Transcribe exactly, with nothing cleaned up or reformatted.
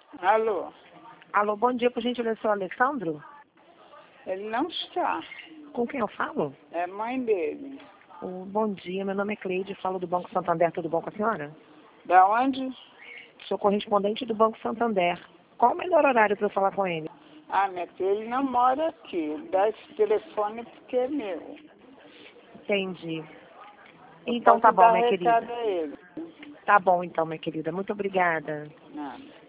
Alô? Alô, bom dia, por gentileza, sou o Alessandro? Ele não está. Com quem eu falo? É mãe dele. Oh, bom dia, meu nome é Cleide, falo do Banco Santander, tudo bom com a senhora? Da onde? Sou correspondente do Banco Santander. Qual o melhor horário para eu falar com ele? Ah, minha filha, ele não mora aqui. Ele dá esse telefone porque é meu. Entendi. Eu Então tá posso bom, dar minha querida. recado a ele. Tá bom então, minha querida. Muito obrigada. Nada.